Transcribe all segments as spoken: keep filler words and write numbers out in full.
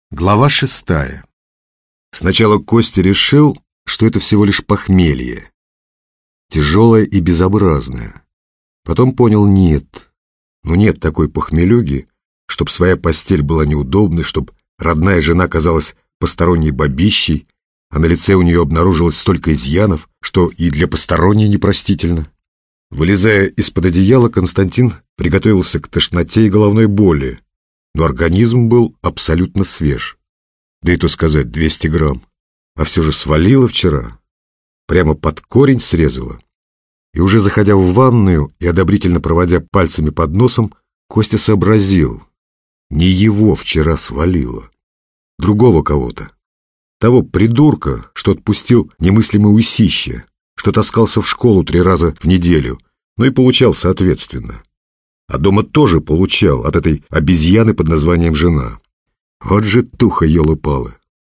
Глава шестая. Сначала Костя решил, что это всего лишь похмелье, тяжелое и безобразное. Потом понял — нет, ну нет такой похмелюги, чтоб своя постель была неудобной, чтоб родная жена казалась посторонней бабищей, а на лице у нее обнаружилось столько изъянов, что и для посторонней непростительно. Вылезая из-под одеяла, Константин приготовился к тошноте и головной боли, но организм был абсолютно свеж. Да и то сказать, двести грамм. А все же свалило вчера. Прямо под корень срезало. И уже заходя в ванную и одобрительно проводя пальцами под носом, Костя сообразил: не его вчера свалило. Другого кого-то. Того придурка, что отпустил немыслимое усище, что таскался в школу три раза в неделю, но и получал соответственно. А дома тоже получал от этой обезьяны под названием жена. Вот же туха елы-палы.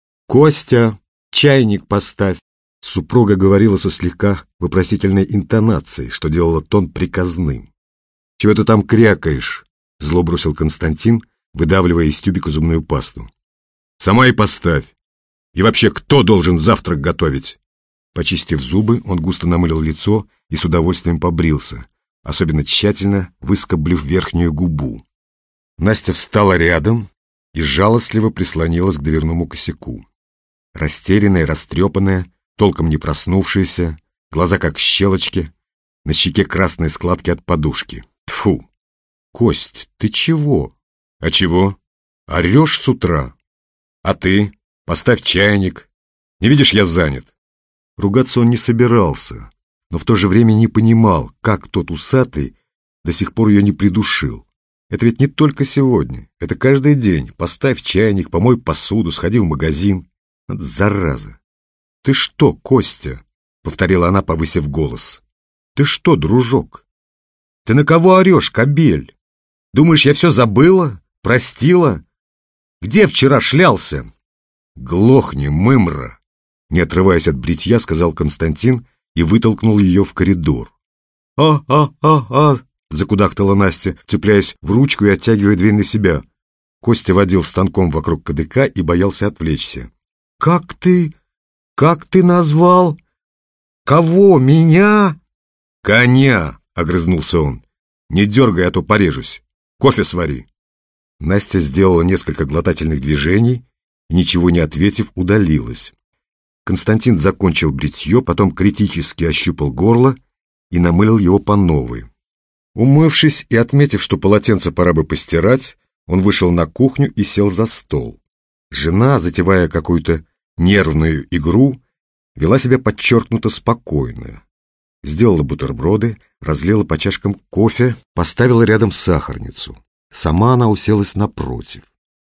«Костя, чайник поставь!» Супруга говорила со слегка вопросительной интонацией, что делало тон приказным. «Чего ты там крякаешь?» — зло бросил Константин, выдавливая из тюбика зубную пасту. «Сама и поставь! И вообще, кто должен завтрак готовить?» Почистив зубы, он густо намылил лицо и с удовольствием побрился, особенно тщательно выскоблив верхнюю губу. Настя встала рядом и жалостливо прислонилась к дверному косяку. Растерянная, растрепанная, толком не проснувшаяся, глаза как щелочки, на щеке красные складки от подушки. Тьфу! Кость, ты чего? А чего? Орешь с утра? А ты? Поставь чайник. Не видишь, я занят. Ругаться он не собирался, но в то же время не понимал, как тот усатый до сих пор ее не придушил. Это ведь не только сегодня, это каждый день. Поставь чайник, помой посуду, сходи в магазин. Вот зараза! Ты что, Костя? — повторила она, повысив голос. Ты что, дружок? Ты на кого орешь, кобель? Думаешь, я все забыла? Простила? Где вчера шлялся? Глохни, мымра! Не отрываясь от бритья, сказал Константин и вытолкнул ее в коридор. «А-а-а-а!» — закудахтала Настя, цепляясь в ручку и оттягивая дверь на себя. Костя водил станком вокруг кадыка и боялся отвлечься. «Как ты... как ты назвал? Кого? Меня?» «Коня!» — огрызнулся он. «Не дергай, а то порежусь. Кофе свари». Настя сделала несколько глотательных движений и, ничего не ответив, удалилась. Константин закончил бритье, потом критически ощупал горло и намылил его по новой. Умывшись и отметив, что полотенце пора бы постирать, он вышел на кухню и сел за стол. Жена, затевая какую-то нервную игру, вела себя подчеркнуто спокойно. Сделала бутерброды, разлила по чашкам кофе, поставила рядом сахарницу. Сама она уселась напротив.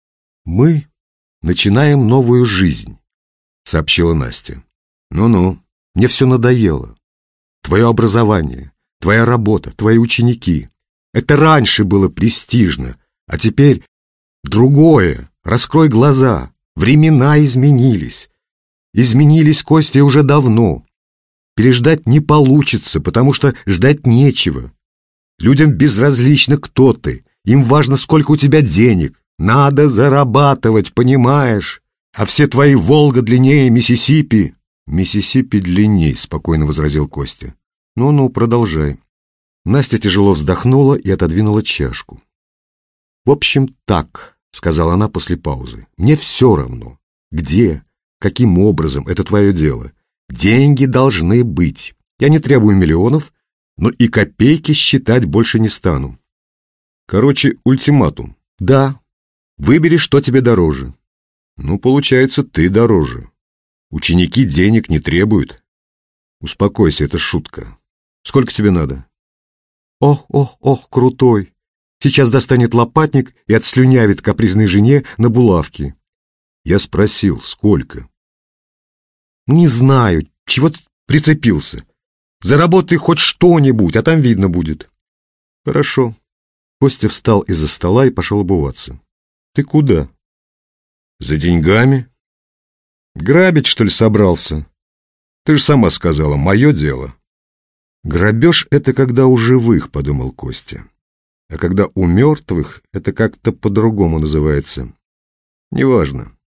«Мы начинаем новую жизнь», — сообщила Настя. «Ну-ну, мне все надоело. Твое образование, твоя работа, твои ученики. Это раньше было престижно, а теперь другое. Раскрой глаза. Времена изменились. Изменились, Костя, уже давно. Переждать не получится, потому что ждать нечего. Людям безразлично, кто ты. Им важно, сколько у тебя денег. Надо зарабатывать, понимаешь? А все твои Волга длиннее Миссисипи». «Миссисипи длинней», — спокойно возразил Костя. «Ну-ну, продолжай». Настя тяжело вздохнула и отодвинула чашку. «В общем, так», — сказала она после паузы. «Мне все равно. Где, каким образом, это твое дело. Деньги должны быть. Я не требую миллионов, но и копейки считать больше не стану». «Короче, ультиматум». «Да. Выбери, что тебе дороже». «Ну, получается, ты дороже. Ученики денег не требуют». «Успокойся, это шутка. Сколько тебе надо?» «Ох, ох, ох, крутой. Сейчас достанет лопатник и отслюнявит капризной жене на булавки». Я спросил, сколько. «Не знаю, чего ты прицепился. Заработай хоть что-нибудь, а там видно будет». «Хорошо». Костя встал из-за стола и пошел обуваться. «Ты куда?» «За деньгами». «Грабить, что ли, собрался? Ты же сама сказала, мое дело». «Грабеж — это когда у живых», — подумал Костя. «А когда у мертвых, это как-то по-другому называется. Неважно.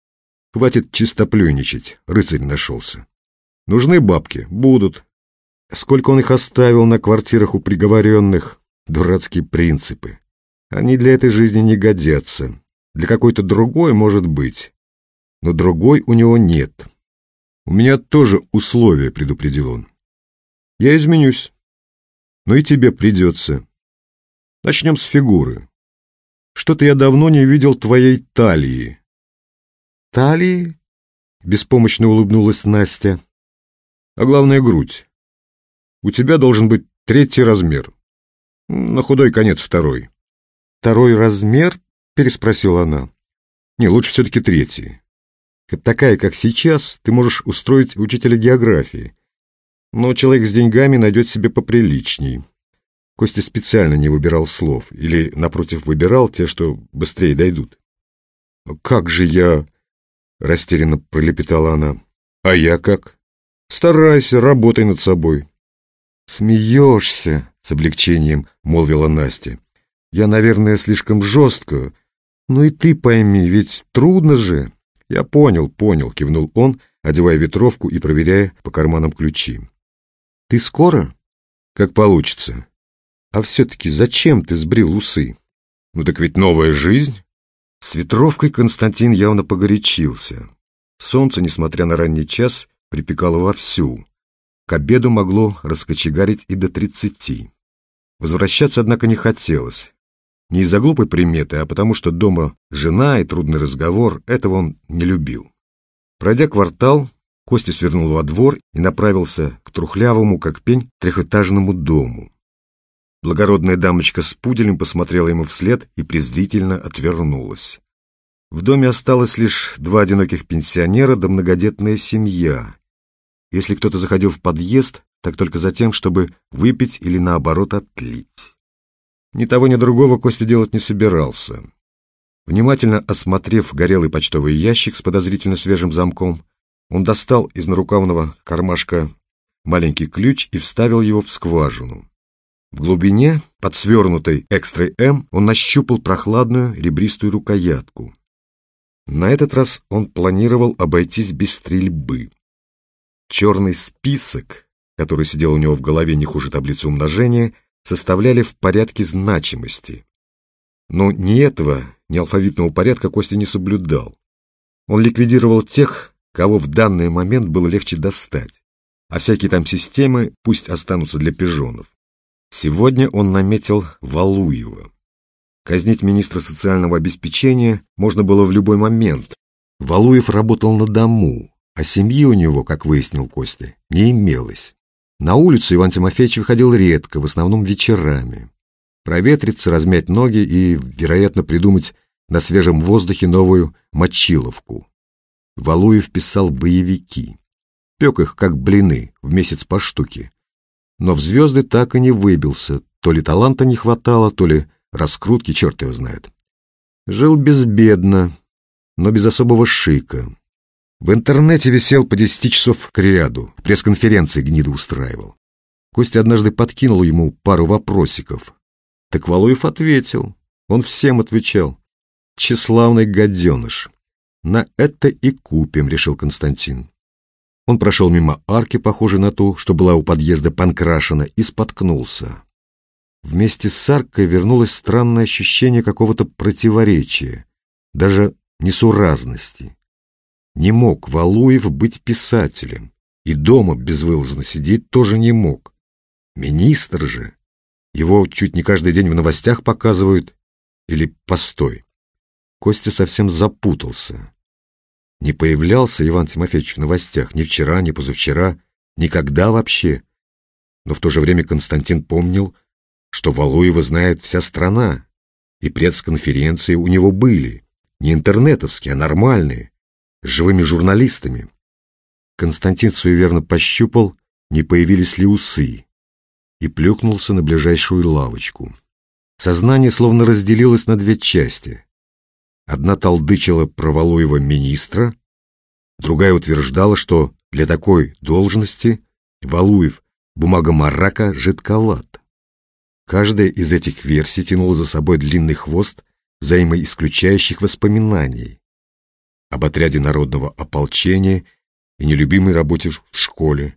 Хватит чистоплюйничать, рыцарь нашелся. Нужны бабки? Будут. Сколько он их оставил на квартирах у приговоренных? Дурацкие принципы. Они для этой жизни не годятся. Для какой-то другой, может быть. Но другой у него нет. У меня тоже условия, предупредил он. Я изменюсь. Но и тебе придется. Начнем с фигуры. Что-то я давно не видел твоей талии. Талии? Беспомощно улыбнулась Настя. А главное, грудь. У тебя должен быть третий размер. На худой конец второй. Второй размер? Переспросила она. Не, лучше все-таки третий. Такая, как сейчас, ты можешь устроить учителя географии. Но человек с деньгами найдет себе поприличней. Костя специально не выбирал слов. Или, напротив, выбирал те, что быстрее дойдут. «Как же я...» — растерянно пролепетала она. «А я как?» «Старайся, работай над собой». «Смеешься», — с облегчением молвила Настя. «Я, наверное, слишком жестко. Ну и ты пойми, ведь трудно же». «Я понял, понял», — кивнул он, одевая ветровку и проверяя по карманам ключи. «Ты скоро?» «Как получится». «А все-таки зачем ты сбрил усы?» «Ну так ведь новая жизнь». С ветровкой Константин явно погорячился. Солнце, несмотря на ранний час, припекало вовсю. К обеду могло раскочегарить и до тридцати. Возвращаться, однако, не хотелось. Не из-за глупой приметы, а потому что дома жена и трудный разговор, этого он не любил. Пройдя квартал, Костя свернул во двор и направился к трухлявому, как пень, трехэтажному дому. Благородная дамочка с пуделем посмотрела ему вслед и презрительно отвернулась. В доме осталось лишь два одиноких пенсионера да многодетная семья. Если кто-то заходил в подъезд, так только за тем, чтобы выпить или, наоборот, отлить. Ни того, ни другого Костя делать не собирался. Внимательно осмотрев горелый почтовый ящик с подозрительно свежим замком, он достал из нарукавного кармашка маленький ключ и вставил его в скважину. В глубине, под свернутой экстрой М, он нащупал прохладную ребристую рукоятку. На этот раз он планировал обойтись без стрельбы. Черный список, который сидел у него в голове не хуже таблицы умножения, составляли в порядке значимости. Но ни этого, ни алфавитного порядка Костя не соблюдал. Он ликвидировал тех, кого в данный момент было легче достать, а всякие там системы пусть останутся для пижонов. Сегодня он наметил Валуева. Казнить министра социального обеспечения можно было в любой момент. Валуев работал на дому, а семьи у него, как выяснил Костя, не имелось. На улицу Иван Тимофеевич выходил редко, в основном вечерами. Проветриться, размять ноги и, вероятно, придумать на свежем воздухе новую мочиловку. Валуев писал боевики. Пек их, как блины, в месяц по штуке. Но в звезды так и не выбился. То ли таланта не хватало, то ли раскрутки, черт его знает. Жил безбедно, но без особого шика. В интернете висел по десяти часов к ряду, пресс-конференции гнида устраивал. Костя однажды подкинул ему пару вопросиков. Так Валуев ответил. Он всем отвечал. Тщеславный гаденыш. На это и купим, решил Константин. Он прошел мимо арки, похожей на ту, что была у подъезда Панкрашина, и споткнулся. Вместе с аркой вернулось странное ощущение какого-то противоречия, даже несуразности. Не мог Валуев быть писателем, и дома безвылазно сидеть тоже не мог. Министр же, его чуть не каждый день в новостях показывают, или постой. Костя совсем запутался. Не появлялся Иван Тимофеевич в новостях ни вчера, ни позавчера, никогда вообще. Но в то же время Константин помнил, что Валуева знает вся страна, и пресс-конференции у него были, не интернетовские, а нормальные, с живыми журналистами. Константин суеверно пощупал, не появились ли усы, и плюхнулся на ближайшую лавочку. Сознание словно разделилось на две части. Одна толдычила про Валуева министра, другая утверждала, что для такой должности Валуев бумагомарака жидковат. Каждая из этих версий тянула за собой длинный хвост взаимоисключающих воспоминаний. об отряде народного ополчения и нелюбимой работе в школе,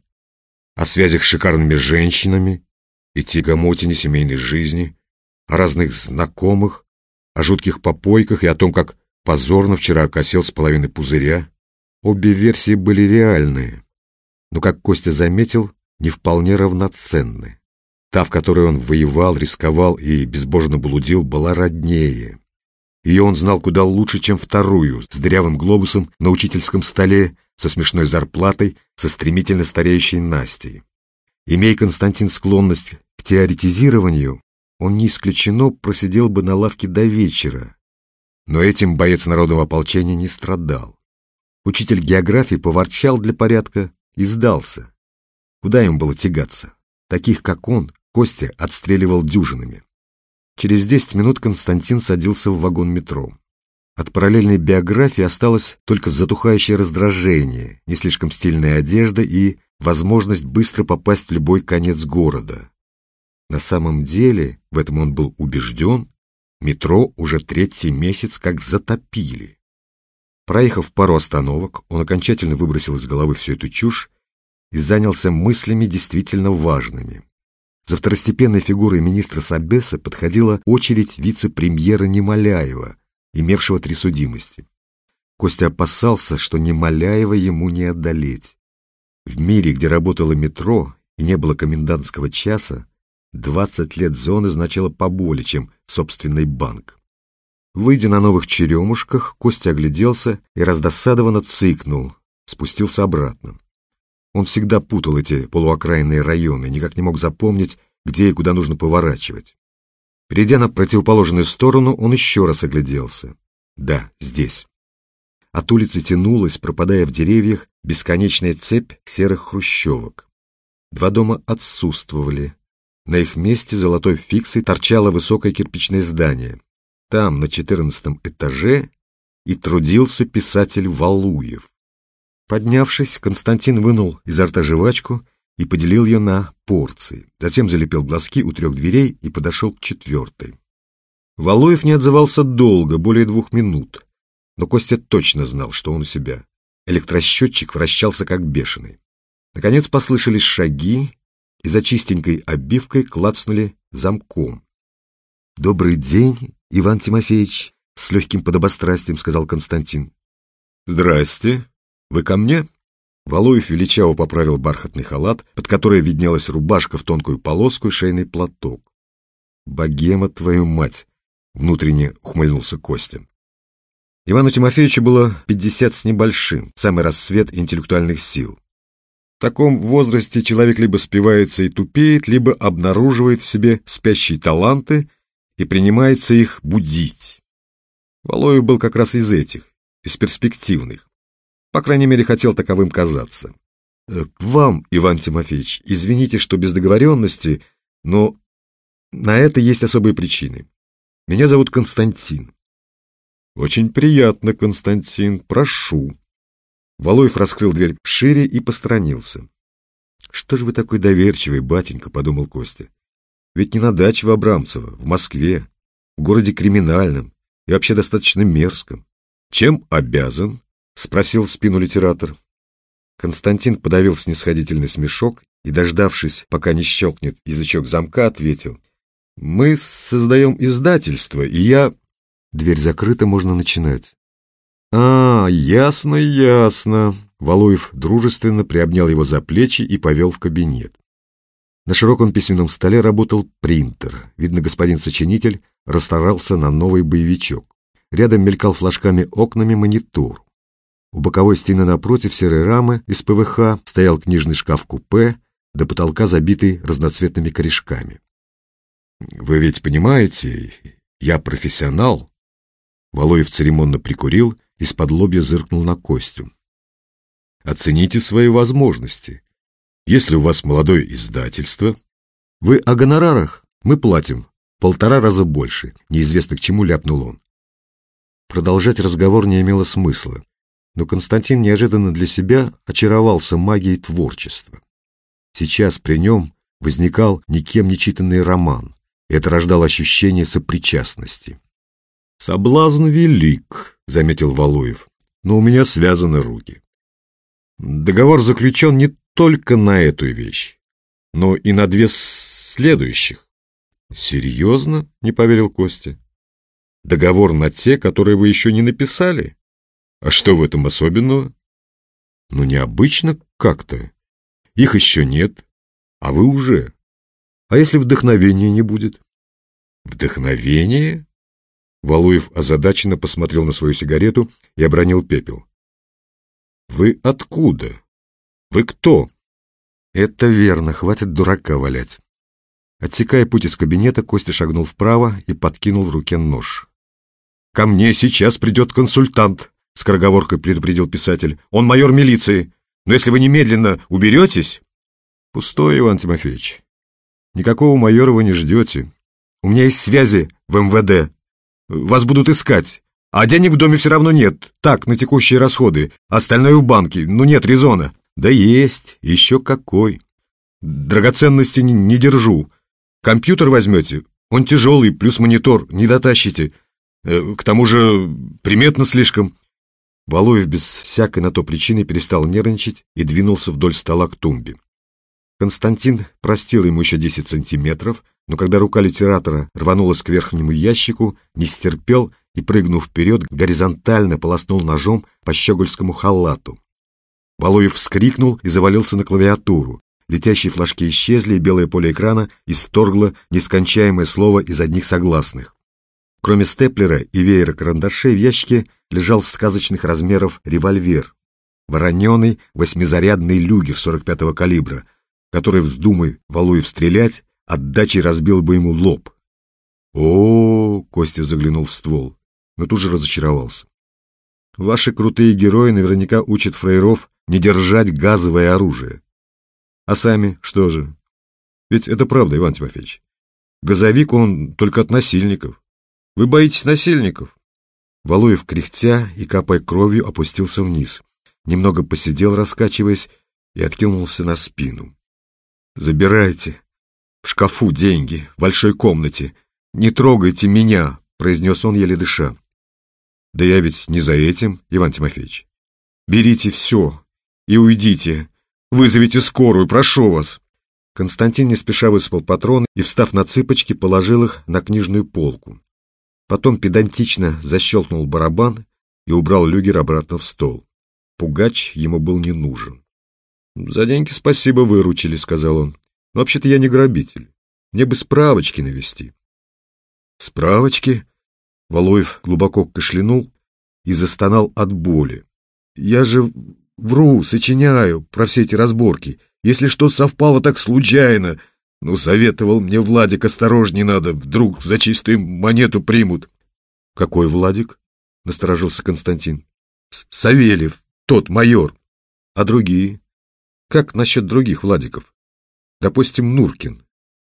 о связях с шикарными женщинами и тягомотине семейной жизни, о разных знакомых, о жутких попойках и о том, как позорно вчера окосел с половины пузыря. Обе версии были реальные, но, как Костя заметил, не вполне равноценны. Та, в которой он воевал, рисковал и безбожно блудил, была роднее. Ее он знал куда лучше, чем вторую, с дырявым глобусом на учительском столе, со смешной зарплатой, со стремительно стареющей Настей. Имея Константин склонность к теоретизированию, он не исключено просидел бы на лавке до вечера. Но этим боец народного ополчения не страдал. Учитель географии поворчал для порядка и сдался. Куда им было тягаться? Таких, как он, Костя отстреливал дюжинами. Через десять минут Константин садился в вагон метро. От параллельной биографии осталось только затухающее раздражение, не слишком стильная одежда и возможность быстро попасть в любой конец города. На самом деле, в этом он был убежден, метро уже третий месяц как затопили. Проехав пару остановок, он окончательно выбросил из головы всю эту чушь и занялся мыслями действительно важными. За второстепенной фигурой министра Собеса подходила очередь вице-премьера Немоляева, имевшего три судимости. Костя опасался, что Немоляева ему не одолеть. В мире, где работало метро и не было комендантского часа, двадцать лет зоны значило поболее, чем собственный банк. Выйдя на новых черемушках, Костя огляделся и раздосадованно цыкнул, спустился обратно. Он всегда путал эти полуокраинные районы, никак не мог запомнить, где и куда нужно поворачивать. Перейдя на противоположную сторону, он еще раз огляделся. Да, здесь. От улицы тянулась, пропадая в деревьях, бесконечная цепь серых хрущевок. Два дома отсутствовали. На их месте золотой фиксой торчало высокое кирпичное здание. Там, на четырнадцатом этаже, и трудился писатель Валуев. Поднявшись, Константин вынул изо рта жвачку и поделил ее на порции. Затем залепил глазки у трех дверей и подошел к четвертой. Валуев не отзывался долго, более двух минут. Но Костя точно знал, что он у себя. Электросчетчик вращался как бешеный. Наконец послышались шаги, и за чистенькой обивкой клацнули замком. — Добрый день, Иван Тимофеевич, — с легким подобострастием сказал Константин. — Здрасте. Вы ко мне? Валуев величаво поправил бархатный халат, под который виднелась рубашка в тонкую полоску и шейный платок. — Богема, твою мать! — внутренне ухмыльнулся Костя. Ивану Тимофеевичу было пятьдесят с небольшим, самый расцвет интеллектуальных сил. В таком возрасте человек либо спивается и тупеет, либо обнаруживает в себе спящие таланты и принимается их будить. Валуев был как раз из этих, из перспективных. По крайней мере, хотел таковым казаться. К вам, Иван Тимофеевич, извините, что без договоренности, но на это есть особые причины. Меня зовут Константин. Очень приятно, Константин, прошу. Валуев раскрыл дверь шире и посторонился. Что же вы такой доверчивый, батенька, подумал Костя. Ведь не на даче в Абрамцево, в Москве, в городе криминальном и вообще достаточно мерзком. Чем обязан? — спросил в спину литератор. Константин подавил снисходительный смешок и, дождавшись, пока не щелкнет язычок замка, ответил. — Мы создаем издательство, и я... Дверь закрыта, можно начинать. — А, ясно, ясно. Валуев дружественно приобнял его за плечи и повел в кабинет. На широком письменном столе работал принтер. Видно, господин сочинитель расстарался на новый боевичок. Рядом мелькал флажками окнами монитор. У боковой стены напротив серой рамы из пэ вэ ха стоял книжный шкаф-купе, до потолка забитый разноцветными корешками. «Вы ведь понимаете, я профессионал?» Валуев церемонно прикурил, из-под лобья зыркнул на Костю. «Оцените свои возможности. Если у вас молодое издательство, вы о гонорарах, мы платим полтора раза больше», неизвестно к чему ляпнул он. Продолжать разговор не имело смысла. Но Константин неожиданно для себя очаровался магией творчества. Сейчас при нем возникал никем не читанный роман, и это рождало ощущение сопричастности. «Соблазн велик», — заметил Валуев. но у меня связаны руки. Договор заключен не только на эту вещь, но и на две следующих. Серьезно? — не поверил Костя. Договор на те, которые вы еще не написали? А что в этом особенного? Ну, необычно как-то. Их еще нет, а вы уже. А если вдохновения не будет? Вдохновение? Валуев озадаченно посмотрел на свою сигарету и обронил пепел. Вы откуда? Вы кто? Это верно, хватит дурака валять. Отсекая путь из кабинета, Костя шагнул вправо и подкинул в руке нож. «Ко мне сейчас придет консультант», — скороговоркой предупредил писатель. «Он майор милиции, но если вы немедленно уберетесь...» «Пустой, Иван Тимофеевич. Никакого майора вы не ждете. У меня есть связи в эм вэ дэ. Вас будут искать, а денег в доме все равно нет. Так, на текущие расходы, остальное в банке. Ну нет резона». «Да есть, еще какой. Драгоценности не, не держу. Компьютер возьмете, он тяжелый, плюс монитор, не дотащите. К тому же приметно слишком». Валуев без всякой на то причины перестал нервничать и двинулся вдоль стола к тумбе. Константин простил ему еще десять сантиметров, но когда рука литератора рванулась к верхнему ящику, не стерпел и, прыгнув вперед, горизонтально полоснул ножом по щегольскому халату. Валуев вскрикнул и завалился на клавиатуру. Летящие флажки исчезли, и белое поле экрана исторгло нескончаемое слово из одних согласных. Кроме степлера и веера карандашей в ящике лежал сказочных размеров револьвер, вороненый восьмизарядный люгер сорок пятого калибра, который, вздумай Валуев стрелять, отдачей разбил бы ему лоб. О, -о, -о, Костя заглянул в ствол, но тут же разочаровался. Ваши крутые герои наверняка учат фраеров не держать газовое оружие. А сами что же? Ведь это правда, Иван Тимофеевич. Газовик он только от насильников. Вы боитесь насильников? Валуев, кряхтя и капая кровью, опустился вниз. Немного посидел, раскачиваясь, и откинулся на спину. «Забирайте. В шкафу деньги, в большой комнате. Не трогайте меня», — произнес он, еле дыша. «Да я ведь не за этим, Иван Тимофеевич. Берите все и уйдите. Вызовите скорую, прошу вас». Константин не спеша высыпал патроны и, встав на цыпочки, положил их на книжную полку. Потом педантично защелкнул барабан и убрал люгер обратно в стол. Пугач ему был не нужен. «За деньги спасибо, выручили», — сказал он. «Но вообще-то я не грабитель. Мне бы справочки навести». «Справочки?» Валуев глубоко кашлянул и застонал от боли. «Я же вру, сочиняю про все эти разборки. Если что совпало так случайно. Ну, советовал мне Владик, осторожней надо, вдруг за чистую монету примут». «Какой Владик?» — насторожился Константин. «Савельев, тот майор. А другие? Как насчет других Владиков? Допустим, Нуркин».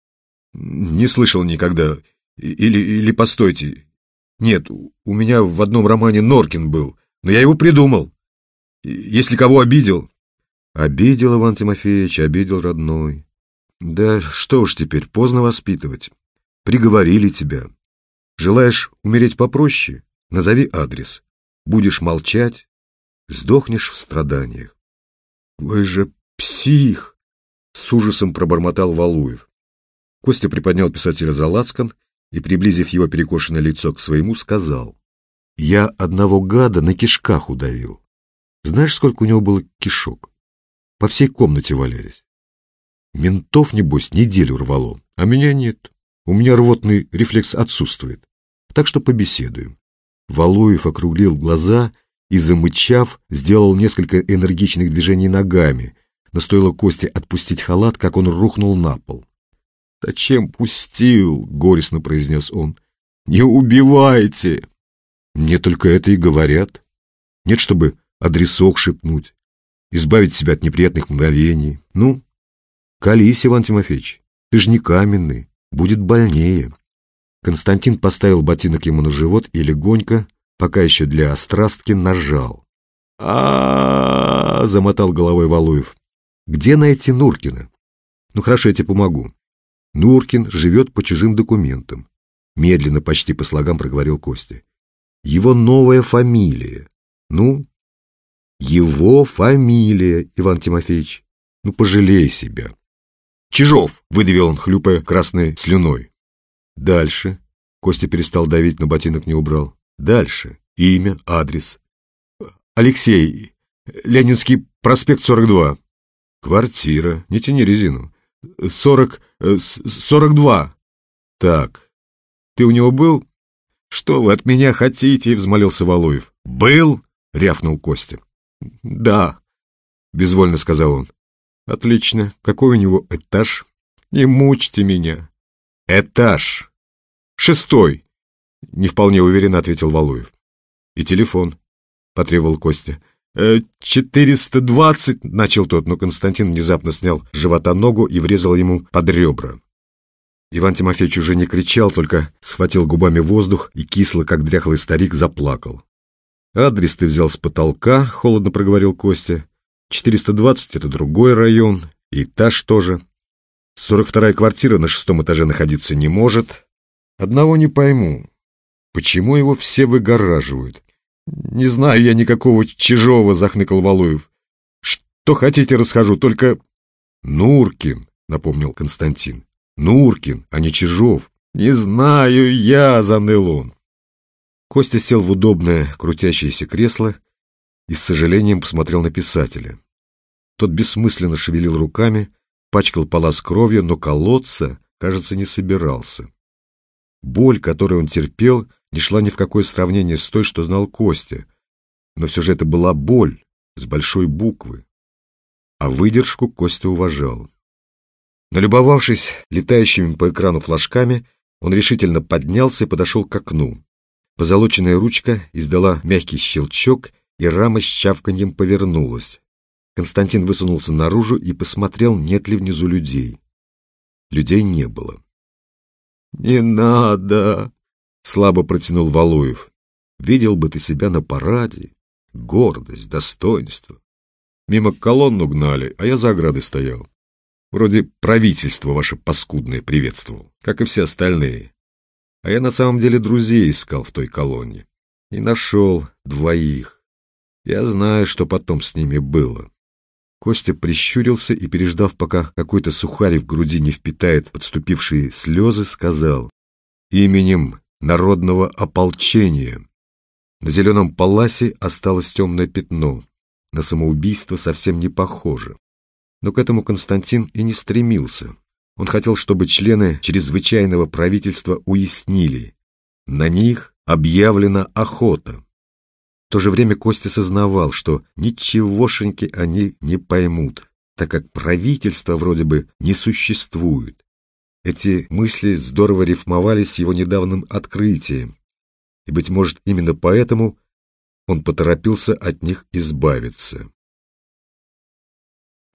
«Не слышал никогда. Или, или постойте. Нет, у меня в одном романе Норкин был, но я его придумал. Если кого обидел...» «Обидел, Иван Тимофеевич, обидел, родной. Да что уж теперь, поздно воспитывать. Приговорили тебя. Желаешь умереть попроще? Назови адрес. Будешь молчать, сдохнешь в страданиях». «Вы же псих!» — с ужасом пробормотал Валуев. Костя приподнял писателя за лацкан и, приблизив его перекошенное лицо к своему, сказал: «Я одного гада на кишках удавил. Знаешь, сколько у него было кишок? По всей комнате валялись. Ментов, небось, неделю рвало, а меня нет. У меня рвотный рефлекс отсутствует. Так что побеседуем». Валуев округлил глаза и, замычав, сделал несколько энергичных движений ногами, но стоило Косте отпустить халат, как он рухнул на пол. «Зачем пустил?» — горестно произнес он. «Не убивайте!» «Мне только это и говорят. Нет, чтобы адресок шепнуть, избавить себя от неприятных мгновений. Ну, колись, Иван Тимофеевич, ты ж не каменный, будет больнее». Константин поставил ботинок ему на живот и легонько, пока еще для острастки, нажал. а, -а, -а, -а замотал головой Валуев. «Где найти Нуркина?» «Ну хорошо, я тебе помогу. Нуркин живет по чужим документам», — медленно, почти по слогам проговорил Костя. «Его новая фамилия. Ну, Его фамилия, Иван Тимофеевич. Ну, пожалей себя. Чижов, выдавил он, хлюпая красной слюной. Дальше. Костя перестал давить, но ботинок не убрал. Дальше. Имя, адрес. Алексей. Ленинский проспект, сорок два. Квартира. Не тяни резину. Сорок... сорок два. Так. Ты у него был? Что вы от меня хотите? Взмолился Валуев. Был? Рявкнул Костя. Да. Безвольно сказал он. Отлично. Какой у него этаж? Не мучьте меня. Этаж. Шестой. Не вполне уверенно ответил Валуев. И телефон. Потребовал Костя. «Четыреста двадцать», — начал тот, но Константин внезапно снял с живота ногу и врезал ему под ребра. Иван Тимофеевич уже не кричал, только схватил губами воздух и кисло, как дряхлый старик, заплакал. «Адрес ты взял с потолка», — холодно проговорил Костя. «четыреста двадцать — это другой район, и этаж тоже. сорок вторая квартира на шестом этаже находиться не может. Одного не пойму, почему его все выгораживают?» «Не знаю я никакого Чижова», — захныкал Валуев. «Что хотите, расскажу, только...» «Нуркин», — напомнил Константин. «Нуркин, а не Чижов». «Не знаю я», — заныл он. Костя сел в удобное крутящееся кресло и с сожалением посмотрел на писателя. Тот бессмысленно шевелил руками, пачкал палас кровью, но колоться, кажется, не собирался. Боль, которую он терпел, не шла ни в какое сравнение с той, что знал Костя, но все же это была боль с большой буквы, а выдержку Костя уважал. Налюбовавшись летающими по экрану флажками, он решительно поднялся и подошел к окну. Позолоченная ручка издала мягкий щелчок, и рама с чавканьем повернулась. Константин высунулся наружу и посмотрел, нет ли внизу людей. Людей не было. «Не надо!» — слабо протянул Валуев. «Видел бы ты себя на параде. Гордость, достоинство. Мимо колонну гнали, а я за оградой стоял. Вроде правительство ваше паскудное приветствовал, как и все остальные. А я на самом деле друзей искал в той колонне. И нашел двоих. Я знаю, что потом с ними было». Костя прищурился и, переждав, пока какой-то сухарь в груди не впитает подступившие слезы, сказал: «Именем народного ополчения». На зеленом паласе осталось темное пятно. На самоубийство совсем не похоже. Но к этому Константин и не стремился. Он хотел, чтобы члены чрезвычайного правительства уяснили: на них объявлена охота. В то же время Костя сознавал, что ничегошеньки они не поймут, так как правительства вроде бы не существует. Эти мысли здорово рифмовали с его недавним открытием, и, быть может, именно поэтому он поторопился от них избавиться.